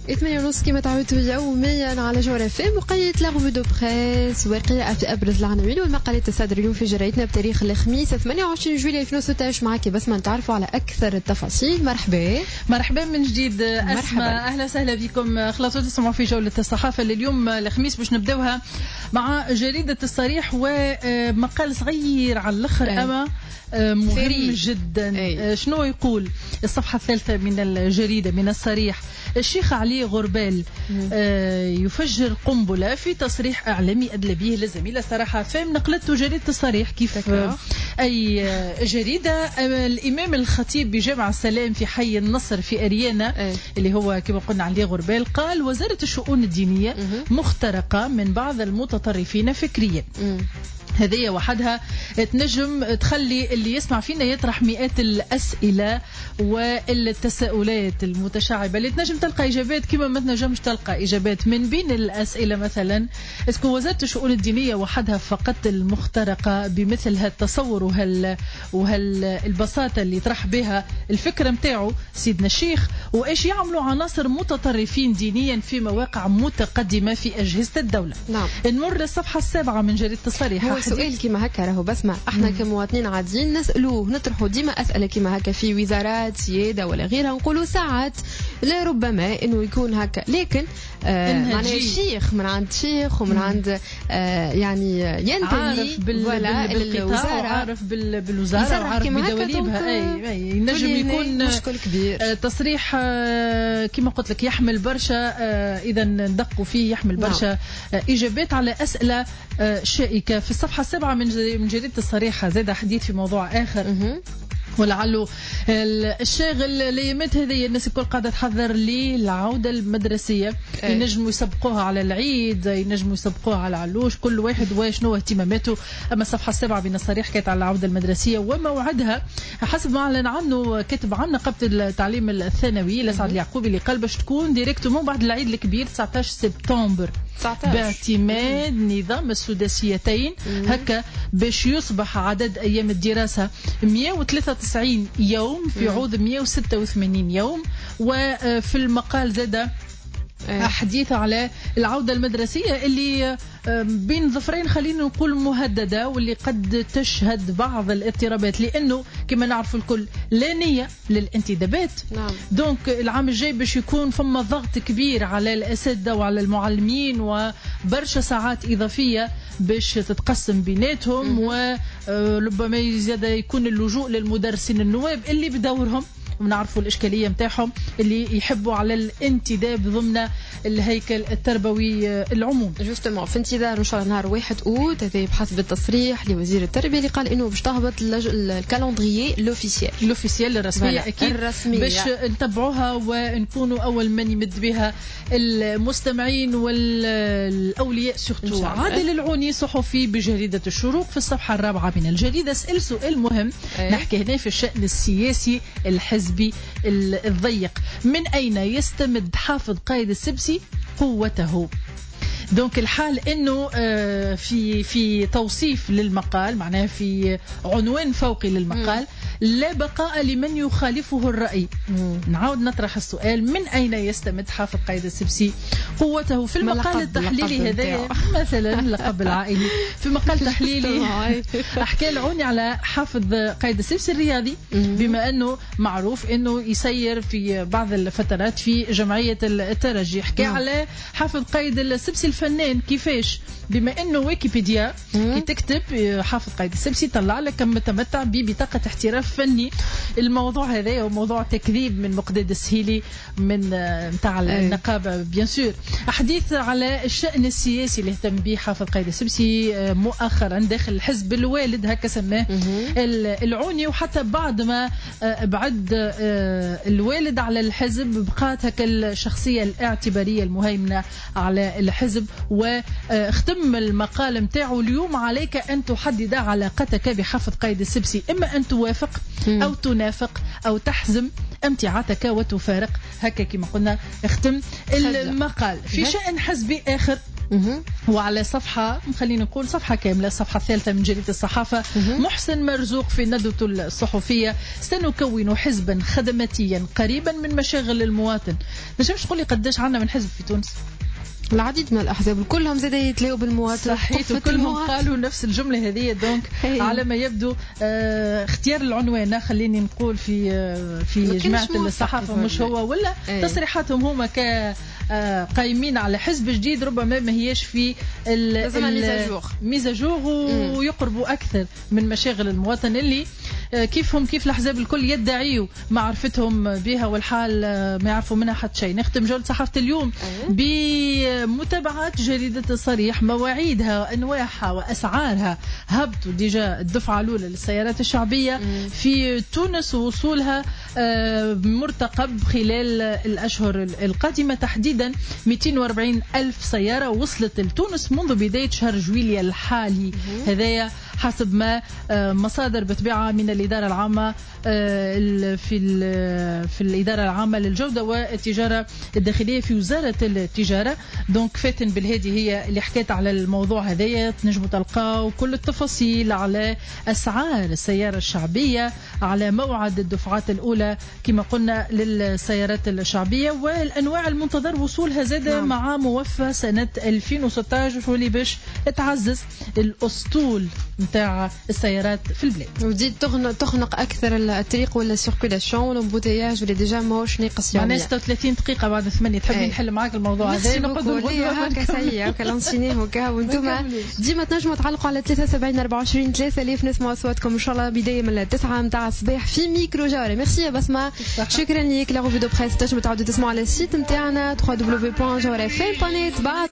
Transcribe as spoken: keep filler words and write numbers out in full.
ثمانية ونص كما تعودتوا يوميا على جوهر اف ام وقيت لا ريفيو دو بريس وقراءة في ابرز العناوين والمقالات الصادرة اليوم في جريدتنا بتاريخ الخميس ثمانية وعشرين جويلية ألفين وستة عشر. معك بس ما نتعرفوا على اكثر التفاصيل. مرحبا مرحبا من جديد اسماء، اهلا وسهلا بكم. خلاص تسمعوا في جولة الصحافة لليوم الخميس باش نبداوها مع جريدة الصريح ومقال صغير على الاخر أي. اما مهم فري. جدا أي. شنو يقول الصفحة الثالثة من الجريدة من الصريح؟ الشيخ علي غربال آه يفجر قنبلة في تصريح إعلامي أدلى به للزميلة صراحة فهم نقلته جريدة الصريح كيف آه أي آه جريدة. آه الإمام الخطيب بجامع السلام في حي النصر في أريانا أي. اللي هو كما قلنا علي غربال قال وزارة الشؤون الدينية مه. مخترقة من بعض المتطرفين فكريا. مه. هذه وحدها تنجم تخلي اللي يسمع فينا يطرح مئات الأسئلة والتساؤلات المتشعبة اللي تنجم تلقى إجابات كما ما تنجمش تلقى إجابات. من بين الأسئلة مثلا اسكو وزارة الشؤون الدينية وحدها فقط المخترقة بمثل هالتصور وهال وهالبساطة اللي طرح بها الفكرة متاعه سيدنا الشيخ، وإيش يعملوا عناصر متطرفين دينيا في مواقع متقدمة في أجهزة الدولة. نعم. نمر للصفحة السابعة من جريدة الصريح. سؤال كما هكا راهو بسمع احنا كمواطنين عاديين نسألوه نطرحوا ديما أسئلة كما هكا في وزارات سيادة ولا غيرها نقولوا ساعات لا ربما انه يكون هكا، لكن آه معناه الشيخ من عند شيخ ومن عند آه يعني ينتمي ولا الوزارة عارف بالوزارة وعارف بدواليبها اي اي ينجم يكون مشكل كبير. آه تصريح آه كما قلت لك يحمل برشا آه اذا ندقوا فيه يحمل برشا آه اجابات على اسئله آه شائكه. في الصفحه السابعه من جريده الصريحه زاد حديث في موضوع اخر ولعله الشاغل الايامات هذه الناس الكل قاعده تحضر للعوده المدرسيه. أي. ينجموا يسبقوها على العيد، ينجموا يسبقوها على علوش، كل واحد وشنو اهتماماته. اما الصفحه السابعه من الصريح كانت على العوده المدرسيه وموعدها حسب ما اعلن عنه كاتب عن نقابه التعليم الثانوي لسعد اليعقوبي اللي قال باش تكون ديريكتومون بعد العيد الكبير تسعة عشر سبتمبر باعتماد نظام السداسيتين هكا باش يصبح عدد ايام الدراسه مئة وثلاثة وتسعين يوم في عوض مئة وستة وثمانين يوم. وفي المقال زاد حديث على العودة المدرسية اللي بين ظفرين خلينا نقول مهددة واللي قد تشهد بعض الاضطرابات لأنه كما نعرف الكل لا نية للانتدابات. نعم. دونك العام الجاي باش يكون فما ضغط كبير على الأساتذة وعلى المعلمين وبرشا ساعات إضافية باش تتقسم بيناتهم وربما زاد يكون اللجوء للمدرسين النواب اللي بدورهم ونعرفوا الإشكالية متاعهم اللي يحبوا على الانتداب ضمن الهيكل التربوي العموم. جوستومون في انتظار ان شاء الله نهار واحد اوت هذا بحسب التصريح لوزير التربية اللي قال انه باش تهبط الكالندريي لوفيسيال لوفيسيال الرسمية اكيد الرسمية. باش نتبعوها ونكونوا اول من يمد بها المستمعين والاولياء سورتو. عادل العوني صحفي بجريدة الشروق في الصفحة الرابعة من الجريدة سأل سؤال مهم. أيه. نحكي هنا في الشأن السياسي الحزبي الضيق. من أين يستمد حافظ قايد السبسي قوته؟ دونك الحال انه في في توصيف للمقال معناه في عنوان فوقي للمقال مم. لا بقاء لمن يخالفه الرأي. مم. نعاود نطرح السؤال من أين يستمد حافظ قايد السبسي قوته؟ في المقال التحليلي هذا مثلا لقب العائلي في مقال تحليلي أحكي العوني على حافظ قايد السبسي الرياضي بما أنه معروف أنه يسير في بعض الفترات في جمعية الترجي. حكي على حافظ قايد السبسي الفنان كيفاش بما أنه ويكيبيديا كي تكتب حافظ قايد السبسي طلع لك متمتع ببطاقة احتراف فني. الموضوع هذا هو موضوع تكذيب من مقداد السهيلي من متاع النقابة بيان سور. حديث على الشأن السياسي اللي اهتم به حافظ قايد السبسي مؤخرا داخل الحزب الوالد هكا سماه العوني، وحتى بعد ما بعد الوالد على الحزب بقات هكا الشخصية الاعتبارية المهيمنة على الحزب. واختم المقال متاعه اليوم عليك أن تحدد علاقتك بحافظ قايد السبسي، إما أن توافق أو تنافق أو تحزم امتعاتك وتفارق. هكا كما قلنا اختم المقال. في شأن حزبي آخر وعلى صفحة خلينا نقول صفحة كاملة الصفحة الثالثة من جريدة الصحافة محسن مرزوق في ندوته الصحفية: سنكون حزبا خدماتيا قريبا من مشاغل المواطن. نجمش تقول لي قداش عنا من حزب في تونس؟ العديد من الأحزاب كلهم زاد يتلاقوا بالمواطن، صحيح، وكلهم قالوا نفس الجملة هذه. دونك على ما يبدو اه اختيار العنوان خليني نقول في اه في جماعة الصحافة مش هو، ولا أي. تصريحاتهم هما ك آه قايمين على حزب جديد ربما ما هيش في الميزاجور ويقربوا أكثر من مشاغل المواطن اللي آه كيفهم كيف الأحزاب الكل يدعيوا معرفتهم بها والحال آه ما يعرفوا منها حتى شيء. نختم جولة صحافة اليوم بمتابعة جريدة الصريح: مواعيدها أنواعها وأسعارها هبطوا ديجا الدفعة الأولى للسيارات الشعبية مم. في تونس، ووصولها آه مرتقب خلال الأشهر القادمة. تحديدا مئتين وأربعين ألف سيارة وصلت لتونس منذ بداية شهر جويلية الحالي. هذايا حسب ما مصادر بتبعها من الإدارة العامة في في الإدارة العامة للجودة والتجارة الداخلية في وزارة التجارة. دونك فاتن بالهادي هي اللي حكيت على الموضوع هذايا. تنجموا تلقاو كل التفاصيل على أسعار السيارة الشعبية، على موعد الدفعات الأولى كما قلنا للسيارات الشعبية، والأنواع المنتظر وصولها زاد نعم. مع موفى سنة ألفين وستة عشر واللي باش تعزز الأسطول نتاع السيارات في البلاد وتزيد تخنق أكثر الطريق ولا السيركولاسيون والامبوتياج اللي ديجا ماهوش ناقص يعني. معناها ستة وثلاثين دقيقة بعد ثمانية تحبي ايه. نحل معاك الموضوع هذا نقعدوا نقولوا هكا سيء هكا لانسينيه هكا وانتم ديما تنجموا تعلقوا على ثلاثة وسبعين أربعة وعشرين ثلاثة آلاف نسمعوا أصواتكم إن شاء الله بداية من التسعة متاع الصباح في ميكرو جاري. ميرسي يا بسمة، شكرا ليك. لا روفي دو بريس تنجموا تعاودوا تسمعوا على السيت نتاعنا دبليو دبليو دبليو دوت جوهر اف ام دوت نت. بعد